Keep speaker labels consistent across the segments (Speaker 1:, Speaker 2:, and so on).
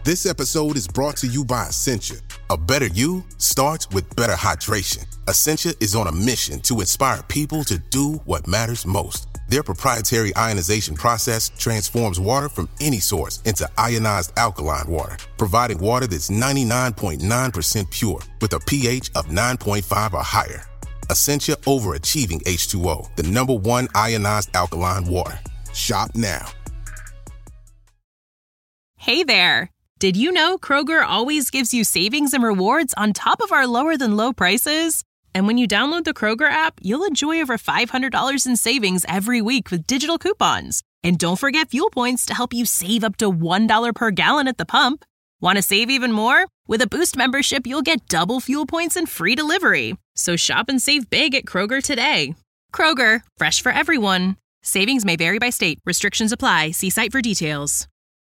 Speaker 1: This episode is brought to you by Essentia. A better you starts with better hydration. Essentia is on a mission to inspire people to do what matters most. Their proprietary ionization process transforms water from any source into ionized alkaline water, providing water that's 99.9% pure with a pH of 9.5 or higher. Essentia Overachieving H2O, the #1 ionized alkaline water. Shop now.
Speaker 2: Hey there! Did you know Kroger always gives you savings and rewards on top of our lower-than-low prices? And when you download the Kroger app, you'll enjoy over $500 in savings every week with digital coupons. And don't forget fuel points to help you save up to $1 per gallon at the pump. Want to save even more? With a Boost membership, you'll get double fuel points and free delivery. So shop and save big at Kroger today. Kroger, fresh for everyone. Savings may vary by state. Restrictions apply. See site for details.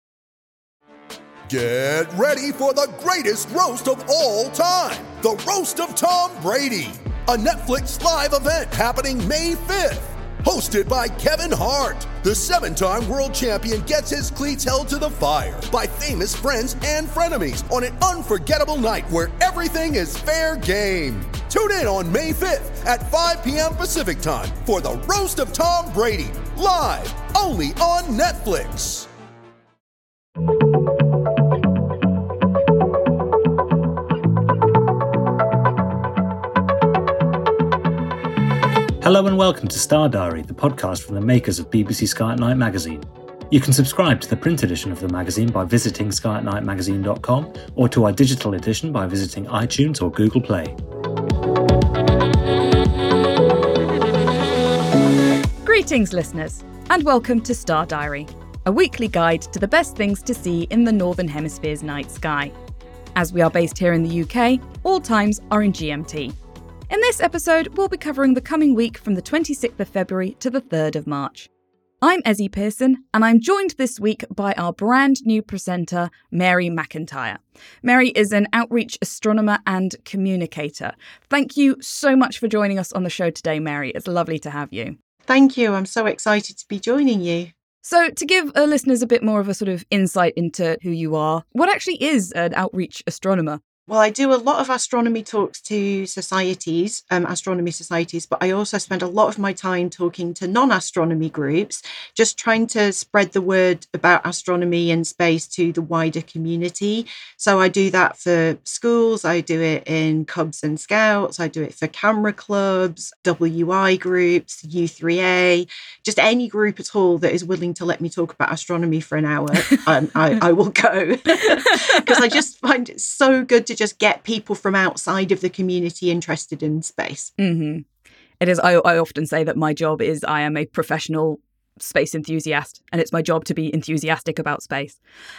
Speaker 3: Get ready for the greatest roast of all time, the Roast of Tom Brady, a Netflix live event happening May 5th. Hosted by Kevin Hart, the 7-time world champion gets his cleats held to the fire by famous friends and frenemies on an unforgettable night where everything is fair game. Tune in on May 5th at 5 p.m. Pacific time for the Roast of Tom Brady, live only on Netflix.
Speaker 4: Hello and welcome to Star Diary, the podcast from the makers of BBC Sky at Night magazine. You can subscribe to the print edition of the magazine by visiting skyatnightmagazine.com or to our digital edition by visiting iTunes or Google Play.
Speaker 5: Greetings, listeners, and welcome to Star Diary, a weekly guide to the best things to see in the Northern Hemisphere's night sky. As we are based here in the UK, all times are in GMT. In this episode, we'll be covering the coming week from the 26th of February to the 3rd of March. I'm Ezzy Pearson, and I'm joined this week by our brand new presenter, Mary McIntyre. Mary is an outreach astronomer and communicator. Thank you so much for joining us on the show today, Mary. It's lovely to have you.
Speaker 6: Thank you. I'm so excited to be joining you.
Speaker 5: So to give our listeners a bit more of a sort of insight into who you are, what actually is an outreach astronomer?
Speaker 6: Well, I do a lot of astronomy talks to societies, astronomy societies, but I also spend a lot of my time talking to non-astronomy groups, just trying to spread the word about astronomy and space to the wider community. So I do that for schools, I do it in Cubs and Scouts, I do it for camera clubs, WI groups, U3A, just any group at all that is willing to let me talk about astronomy for an hour, I will go. Because I just find it so good to just get people from outside of the community interested in space.
Speaker 5: Mm-hmm. It is. I often say that my job is I am a professional space enthusiast, and it's my job to be enthusiastic about space.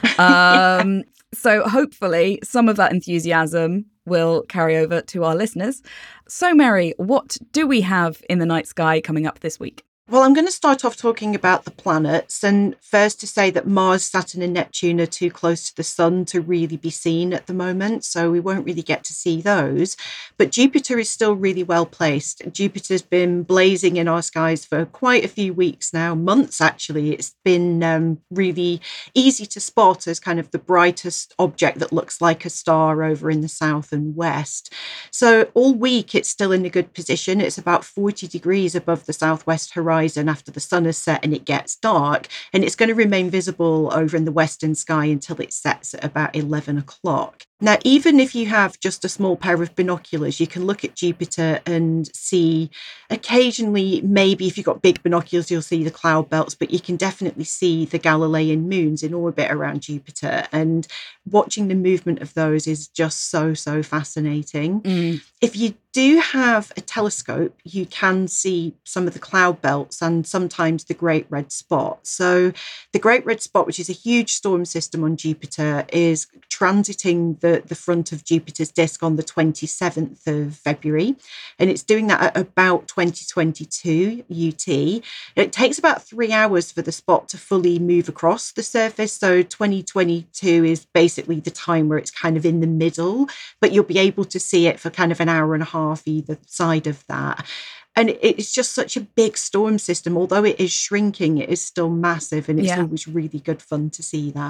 Speaker 5: So hopefully some of that enthusiasm will carry over to our listeners. So Mary, what do we have in the night sky coming up this week?
Speaker 6: Well, I'm going to start off talking about the planets, and first to say that Mars, Saturn and Neptune are too close to the sun to really be seen at the moment, so we won't really get to see those. But Jupiter is still really well placed. Jupiter's been blazing in our skies for quite a few weeks now, months actually. It's been really easy to spot as kind of the brightest object that looks like a star over in the south and west. So all week it's still in a good position. It's about 40 degrees above the southwest horizon after the sun has set and it gets dark, and it's going to remain visible over in the western sky until it sets at about 11 o'clock. Now, even if you have just a small pair of binoculars, you can look at Jupiter and see occasionally, maybe if you've got big binoculars, you'll see the cloud belts, but you can definitely see the Galilean moons in orbit around Jupiter. And watching the movement of those is just so fascinating. If you do have a telescope, you can see some of the cloud belts and sometimes the Great Red Spot. So the Great Red Spot, which is a huge storm system on Jupiter, is transiting the front of Jupiter's disk on the 27th of February. And it's doing that at about 2022 UT. It takes about 3 hours for the spot to fully move across the surface. So 2022 is basically the time where it's kind of in the middle, but you'll be able to see it for kind of an hour and a half either side of that. And it's just such a big storm system. Although it is shrinking, it is still massive, and it's always really good fun to see that.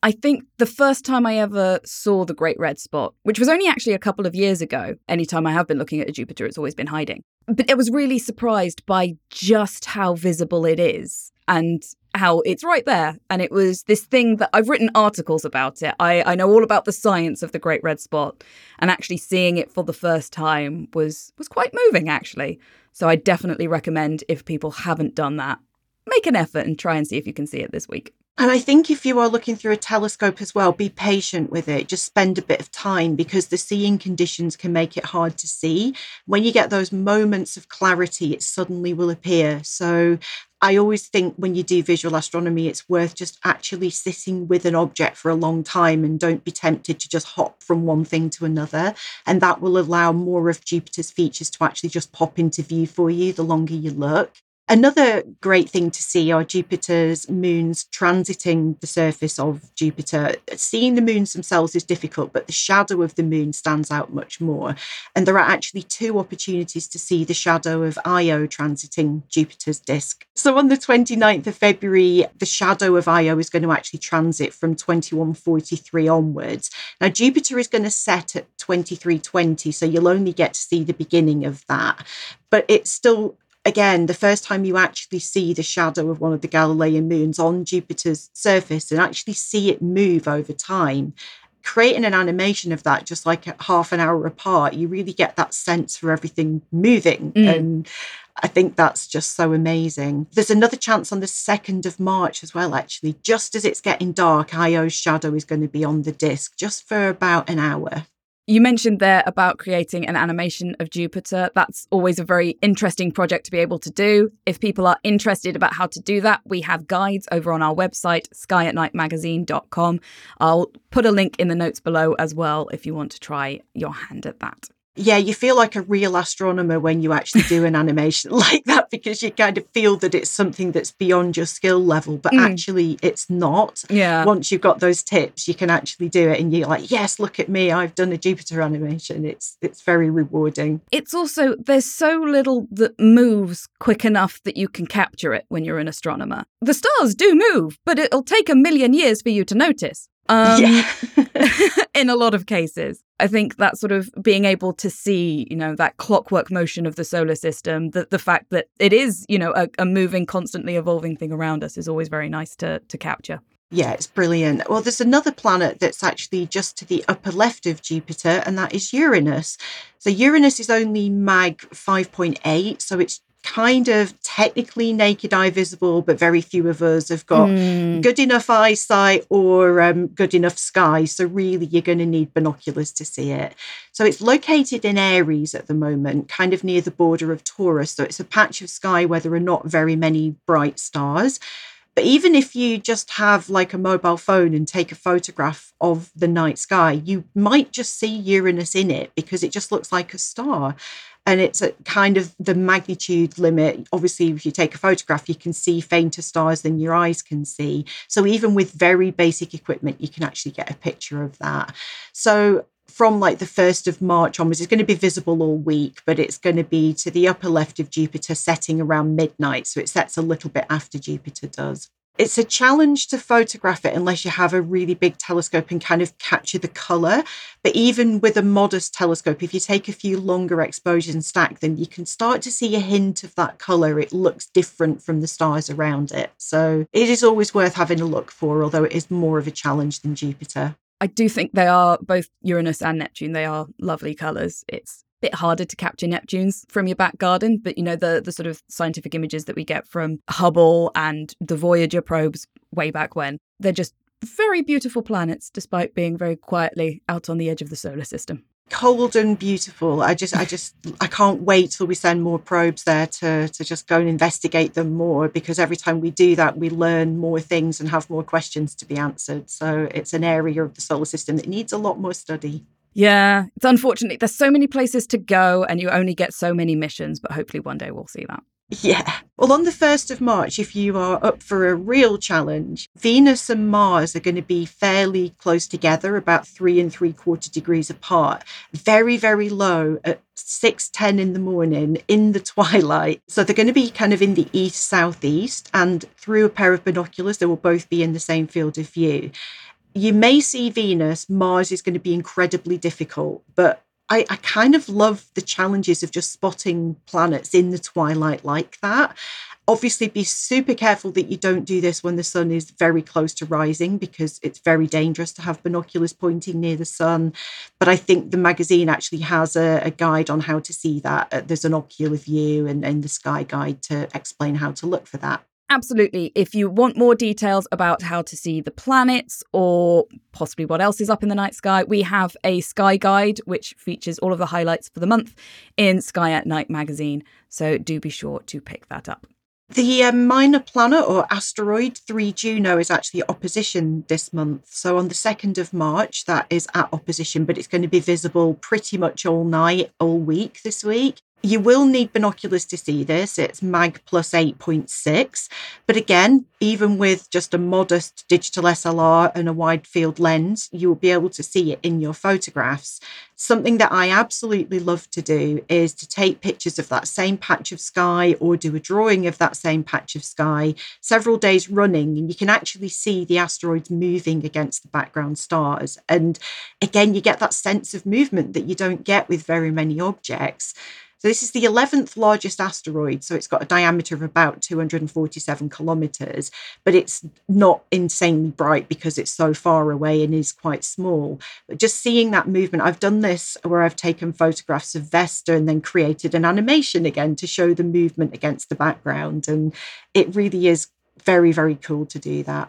Speaker 5: I think the first time I ever saw the Great Red Spot, which was only actually a couple of years ago, anytime I have been looking at a Jupiter, it's always been hiding. But I was really surprised by just how visible it is and how it's right there. And it was this thing that I've written articles about it. I know all about the science of the Great Red Spot, and actually seeing it for the first time was quite moving, actually. So I definitely recommend, if people haven't done that, make an effort and try and see if you can see it this week.
Speaker 6: And I think if you are looking through a telescope as well, be patient with it. Just spend a bit of time, because the seeing conditions can make it hard to see. When you get those moments of clarity, it suddenly will appear. So I always think when you do visual astronomy, it's worth just actually sitting with an object for a long time, and don't be tempted to just hop from one thing to another. And that will allow more of Jupiter's features to actually just pop into view for you the longer you look. Another great thing to see are Jupiter's moons transiting the surface of Jupiter. Seeing the moons themselves is difficult, but the shadow of the moon stands out much more. And there are actually 2 opportunities to see the shadow of Io transiting Jupiter's disk. So on the 29th of February, the shadow of Io is going to actually transit from 2143 onwards. Now, Jupiter is going to set at 2320, so you'll only get to see the beginning of that. But it's still, again, the first time you actually see the shadow of one of the Galilean moons on Jupiter's surface and actually see it move over time, creating an animation of that just like half an hour apart, you really get that sense for everything moving. And I think that's just so amazing. There's another chance on the 2nd of March as well, actually. Just as it's getting dark, Io's shadow is going to be on the disk just for about an hour.
Speaker 5: You mentioned there about creating an animation of Jupiter. That's always a very interesting project to be able to do. If people are interested about how to do that, we have guides over on our website, skyatnightmagazine.com. I'll put a link in the notes below as well if you want to try your hand at that.
Speaker 6: Yeah, you feel like a real astronomer when you actually do an animation like that, because you kind of feel that it's something that's beyond your skill level, but actually it's not.
Speaker 5: Yeah.
Speaker 6: Once you've got those tips, you can actually do it and you're like, yes, look at me, I've done a Jupiter animation. It's very rewarding.
Speaker 5: It's also, there's so little that moves quick enough that you can capture it when you're an astronomer. The stars do move, but it'll take 1 million years for you to notice. In a lot of cases. I think that sort of being able to see, that clockwork motion of the solar system, the fact that it is, a moving, constantly evolving thing around us is always very nice to capture.
Speaker 6: Yeah, it's brilliant. Well, there's another planet that's actually just to the upper left of Jupiter, and that is Uranus. So Uranus is only Mag 5.8, so it's kind of technically naked eye visible, but very few of us have got good enough eyesight or good enough sky. So really, you're going to need binoculars to see it. So it's located in Aries at the moment, kind of near the border of Taurus. So it's a patch of sky where there are not very many bright stars. But even if you just have like a mobile phone and take a photograph of the night sky, you might just see Uranus in it because it just looks like a star. And it's at kind of the magnitude limit. Obviously, if you take a photograph, you can see fainter stars than your eyes can see. So even with very basic equipment, you can actually get a picture of that. So from like the 1st of March onwards, it's going to be visible all week, but it's going to be to the upper left of Jupiter, setting around midnight. So it sets a little bit after Jupiter does. It's a challenge to photograph it unless you have a really big telescope and kind of capture the colour. But even with a modest telescope, if you take a few longer exposures and stack them, you can start to see a hint of that colour. It looks different from the stars around it. So it is always worth having a look for, although it is more of a challenge than Jupiter.
Speaker 5: I do think they are, both Uranus and Neptune, they are lovely colours. It's bit harder to capture Neptunes from your back garden, but the sort of scientific images that we get from Hubble and the Voyager probes way back when, they're just very beautiful planets despite being very quietly out on the edge of the solar system.
Speaker 6: Cold and beautiful. I can't wait till we send more probes there to just go and investigate them more, because every time we do that, we learn more things and have more questions to be answered. So it's an area of the solar system that needs a lot more study.
Speaker 5: Yeah, it's unfortunate. There's so many places to go and you only get so many missions, but hopefully one day we'll see that.
Speaker 6: Yeah. Well, on the 1st of March, if you are up for a real challenge, Venus and Mars are going to be fairly close together, about 3 3/4 degrees apart, very, very low at 6:10 in the morning in the twilight. So they're going to be kind of in the east-southeast, and through a pair of binoculars, they will both be in the same field of view. you may see Venus. Mars is going to be incredibly difficult, but I kind of love the challenges of just spotting planets in the twilight like that. Obviously, be super careful that you don't do this when the sun is very close to rising, because it's very dangerous to have binoculars pointing near the sun. But I think the magazine actually has a guide on how to see that. There's an ocular view and the Sky Guide to explain how to look for that.
Speaker 5: Absolutely. If you want more details about how to see the planets or possibly what else is up in the night sky, we have a Sky Guide, which features all of the highlights for the month in Sky at Night magazine. So do be sure to pick that up.
Speaker 6: The minor planet or asteroid 3 Juno is actually opposition this month. So on the 2nd of March, that is at opposition, but it's going to be visible pretty much all night, all week this week. You will need binoculars to see this. It's MAG plus 8.6. But again, even with just a modest digital SLR and a wide field lens, you'll be able to see it in your photographs. Something that I absolutely love to do is to take pictures of that same patch of sky or do a drawing of that same patch of sky several days running, and you can actually see the asteroids moving against the background stars. And again, you get that sense of movement that you don't get with very many objects. So this is the 11th largest asteroid. So it's got a diameter of about 247 kilometers, but it's not insanely bright because it's so far away and is quite small. But just seeing that movement, I've done this where I've taken photographs of Vesta and then created an animation again to show the movement against the background. And it really is very, very cool to do that.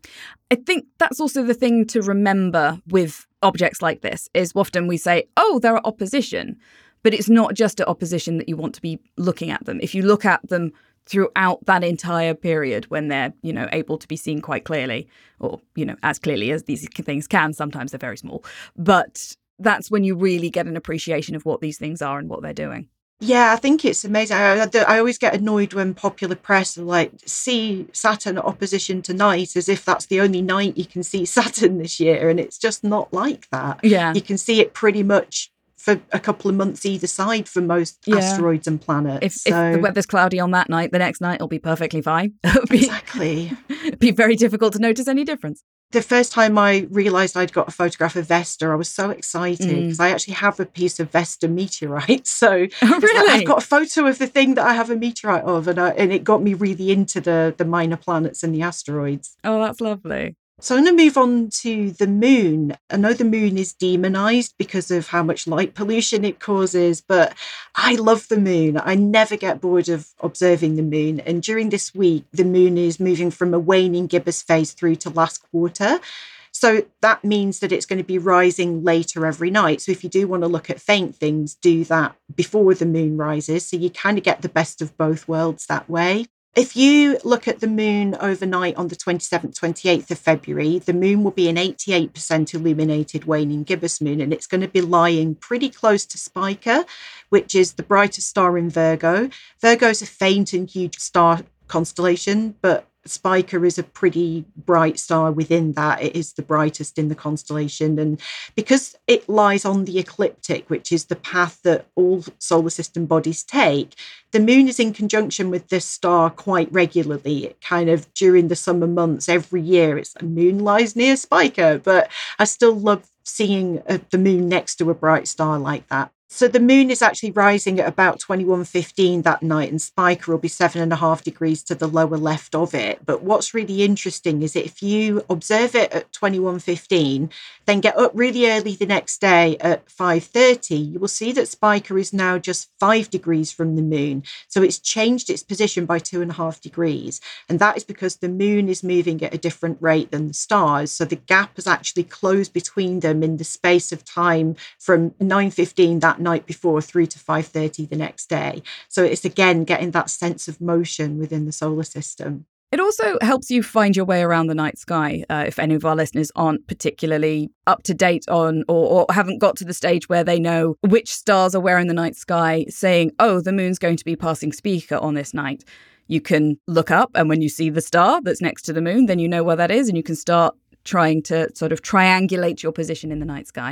Speaker 5: I think that's also the thing to remember with objects like this is often we say, oh, they're at opposition. But it's not just at opposition that you want to be looking at them. If you look at them throughout that entire period when they're, able to be seen quite clearly, or, as clearly as these things can, sometimes they're very small. But that's when you really get an appreciation of what these things are and what they're doing.
Speaker 6: Yeah, I think it's amazing. I always get annoyed when popular press are like, see Saturn at opposition to night, as if that's the only night you can see Saturn this year. And it's just not like that.
Speaker 5: Yeah.
Speaker 6: You can see it pretty much for a couple of months either side for most asteroids and planets.
Speaker 5: If the weather's cloudy on that night, the next night it'll be perfectly fine.
Speaker 6: Exactly.
Speaker 5: It'd be very difficult to notice any difference.
Speaker 6: The first time I realised I'd got a photograph of Vesta, I was so excited because I actually have a piece of Vesta meteorite. So
Speaker 5: really?
Speaker 6: I've got a photo of the thing that I have a meteorite of, and it got me really into the minor planets and the asteroids.
Speaker 5: Oh, that's lovely.
Speaker 6: So I'm going to move on to the moon. I know the moon is demonized because of how much light pollution it causes, but I love the moon. I never get bored of observing the moon. And during this week, the moon is moving from a waning gibbous phase through to last quarter. So that means that it's going to be rising later every night. So if you do want to look at faint things, do that before the moon rises. So you kind of get the best of both worlds that way. If you look at the moon overnight on the 27th, 28th of February, the moon will be an 88% illuminated waning gibbous moon, and it's going to be lying pretty close to Spica, which is the brightest star in Virgo. Virgo is a faint and huge star constellation, but Spica is a pretty bright star within that. It is the brightest in the constellation. And because it lies on the ecliptic, which is the path that all solar system bodies take, the moon is in conjunction with this star quite regularly. It kind of during the summer months, every year, it's the moon lies near Spica. But I still love seeing the moon next to a bright star like that. So the moon is actually rising at about 21:15 that night, and Spica will be 7.5 degrees to the lower left of it. But what's really interesting is that if you observe it at 21:15, then get up really early the next day at 5:30, you will see that Spica is now just 5 degrees from the moon. So it's changed its position by 2.5 degrees. And that is because the moon is moving at a different rate than the stars. So the gap has actually closed between them in the space of time from 9:15 that night before through to 5:30 the next day. So it's again getting that sense of motion within the solar system.
Speaker 5: It also helps you find your way around the night sky. If any of our listeners aren't particularly up to date on or haven't got to the stage where they know which stars are where in the night sky, saying, oh, the moon's going to be passing Spica on this night. You can look up, and when you see the star that's next to the moon, then you know where that is, and you can start trying to sort of triangulate your position in the night sky.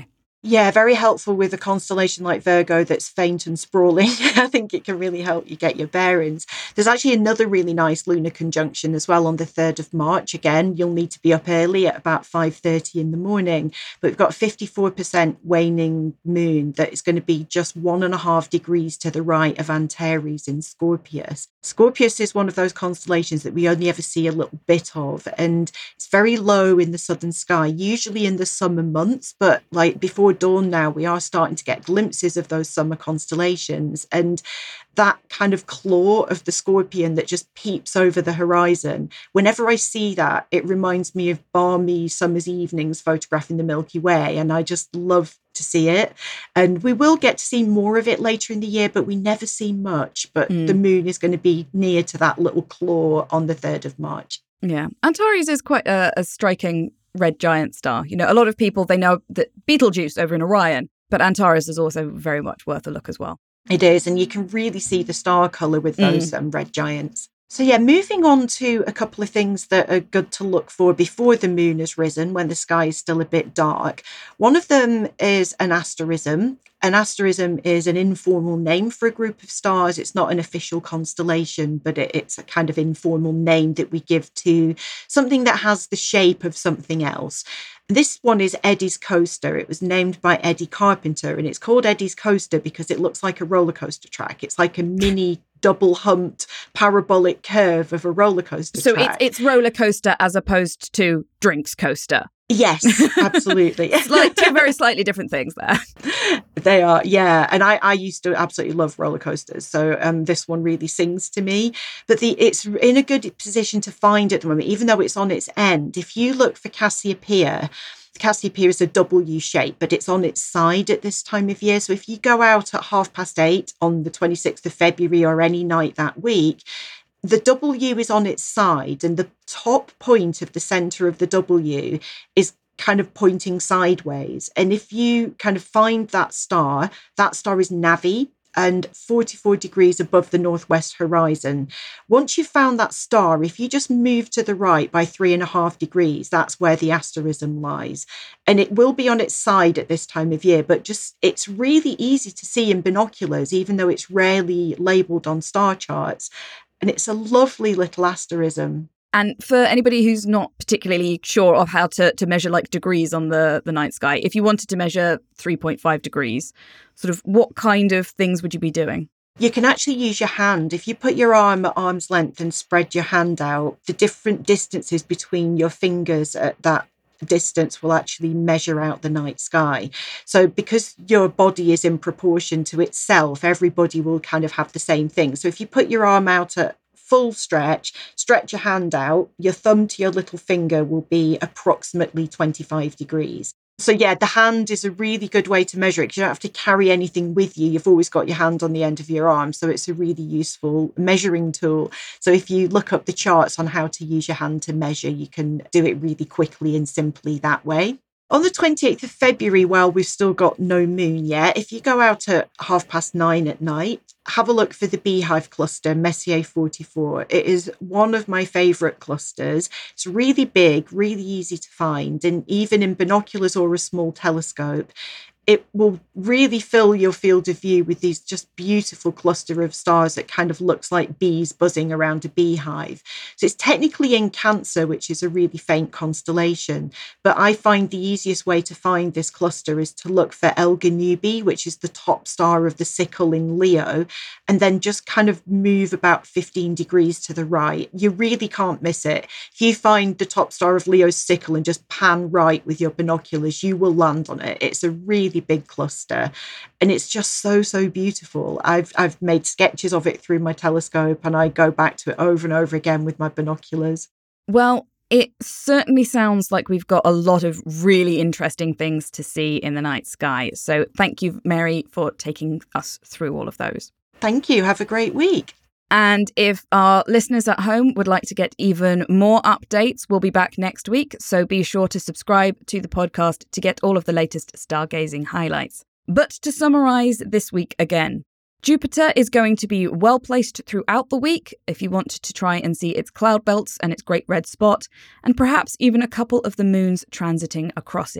Speaker 6: Yeah, very helpful with a constellation like Virgo that's faint and sprawling. I think it can really help you get your bearings. There's actually another really nice lunar conjunction as well on the 3rd of March. Again, you'll need to be up early at about 5:30 in the morning. But we've got a 54% waning moon that is going to be just 1.5 degrees to the right of Antares in Scorpius. Scorpius is one of those constellations that we only ever see a little bit of, and it's very low in the southern sky, usually in the summer months, but like before dawn now, we are starting to get glimpses of those summer constellations, and that kind of claw of the scorpion that just peeps over the horizon. Whenever I see that, it reminds me of balmy summer's evenings photographing the Milky Way, and I just love to see it. And we will get to see more of it later in the year, but we never see much. But the moon is going to be near to that little claw on the 3rd of March.
Speaker 5: Yeah. Antares is quite a striking red giant star. You know, a lot of people, they know that Betelgeuse over in Orion, but Antares is also very much worth a look as well.
Speaker 6: It is, and you can really see the star colour with those red giants. So yeah, moving on to a couple of things that are good to look for before the moon has risen, when the sky is still a bit dark. One of them is an asterism. An asterism is an informal name for a group of stars. It's not an official constellation, but it's a kind of informal name that we give to something that has the shape of something else. This one is Eddie's Coaster. It was named by Eddie Carpenter, and it's called Eddie's Coaster because it looks like a roller coaster track. It's like a mini double-humped parabolic curve of a roller coaster track.
Speaker 5: So it's roller coaster as opposed to drinks coaster.
Speaker 6: Yes, absolutely.
Speaker 5: It's like two very slightly different things there.
Speaker 6: They are, yeah. And I used to absolutely love roller coasters. So this one really sings to me. But it's in a good position to find at the moment, even though it's on its end. If you look for Cassiopeia, Cassiopeia is a W shape, but it's on its side at this time of year. So if you go out at 8:30 on the 26th of February or any night that week, the W is on its side, and the top point of the center of the W is kind of pointing sideways. And if you kind of find that star is Navi and 44 degrees above the northwest horizon. Once you've found that star, if you just move to the right by 3.5 degrees, that's where the asterism lies. And it will be on its side at this time of year, but it's really easy to see in binoculars, even though it's rarely labeled on star charts. And it's a lovely little asterism.
Speaker 5: And for anybody who's not particularly sure of how to measure like degrees on the night sky, if you wanted to measure 3.5 degrees, sort of what kind of things would you be doing?
Speaker 6: You can actually use your hand. If you put your arm at arm's length and spread your hand out, the different distances between your fingers at that distance will actually measure out the night sky. So because your body is in proportion to itself, everybody will kind of have the same thing. So if you put your arm out at full stretch your hand out, your thumb to your little finger will be approximately 25 degrees. So yeah, the hand is a really good way to measure it because you don't have to carry anything with you. You've always got your hand on the end of your arm. So it's a really useful measuring tool. So if you look up the charts on how to use your hand to measure, you can do it really quickly and simply that way. On the 28th of February, while we've still got no moon yet, if you go out at 9:30 at night, have a look for the Beehive cluster, Messier 44. It is one of my favourite clusters. It's really big, really easy to find, and even in binoculars or a small telescope, it will really fill your field of view with these just beautiful cluster of stars that kind of looks like bees buzzing around a beehive. So it's technically in Cancer, which is a really faint constellation. But I find the easiest way to find this cluster is to look for Elga Nubis, which is the top star of the sickle in Leo, and then just kind of move about 15 degrees to the right. You really can't miss it. If you find the top star of Leo's sickle and just pan right with your binoculars, you will land on it. It's a really big cluster and it's just so beautiful. I've made sketches of it through my telescope and I go back to it over and over again with my binoculars.
Speaker 5: Well, it certainly sounds like we've got a lot of really interesting things to see in the night sky. So thank you, Mary, for taking us through all of those.
Speaker 6: Thank you. Have a great week.
Speaker 5: And if our listeners at home would like to get even more updates, we'll be back next week. So be sure to subscribe to the podcast to get all of the latest stargazing highlights. But to summarise this week again, Jupiter is going to be well placed throughout the week if you want to try and see its cloud belts and its great red spot, and perhaps even a couple of the moons transiting across it.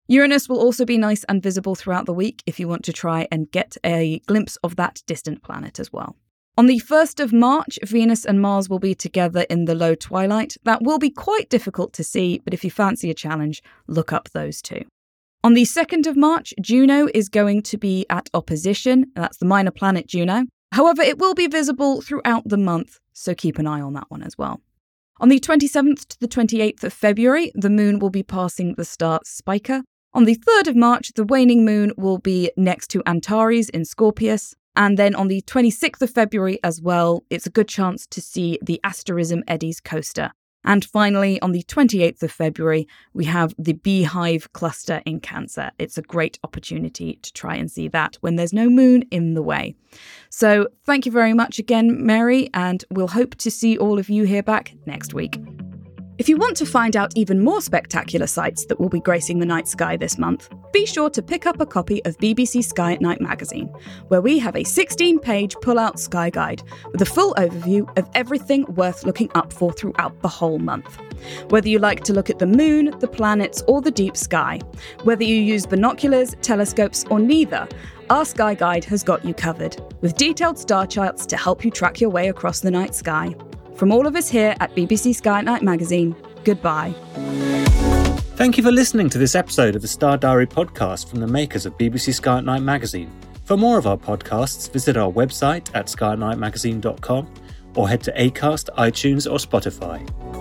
Speaker 5: Uranus will also be nice and visible throughout the week if you want to try and get a glimpse of that distant planet as well. On the 1st of March, Venus and Mars will be together in the low twilight. That will be quite difficult to see, but if you fancy a challenge, look up those two. On the 2nd of March, Juno is going to be at opposition. That's the minor planet Juno. However, it will be visible throughout the month, so keep an eye on that one as well. On the 27th to the 28th of February, the moon will be passing the star Spica. On the 3rd of March, the waning moon will be next to Antares in Scorpius. And then on the 26th of February as well, it's a good chance to see the asterism Eddie's coaster. And finally, on the 28th of February, we have the Beehive cluster in Cancer. It's a great opportunity to try and see that when there's no moon in the way. So thank you very much again, Mary, and we'll hope to see all of you here back next week. If you want to find out even more spectacular sights that will be gracing the night sky this month, be sure to pick up a copy of BBC Sky at Night magazine, where we have a 16-page pull-out sky guide with a full overview of everything worth looking up for throughout the whole month. Whether you like to look at the moon, the planets, or the deep sky, whether you use binoculars, telescopes, or neither, our Sky Guide has got you covered, with detailed star charts to help you track your way across the night sky. From all of us here at BBC Sky at Night magazine, goodbye.
Speaker 4: Thank you for listening to this episode of the Star Diary podcast from the makers of BBC Sky at Night magazine. For more of our podcasts, visit our website at skyatnightmagazine.com or head to Acast, iTunes or Spotify.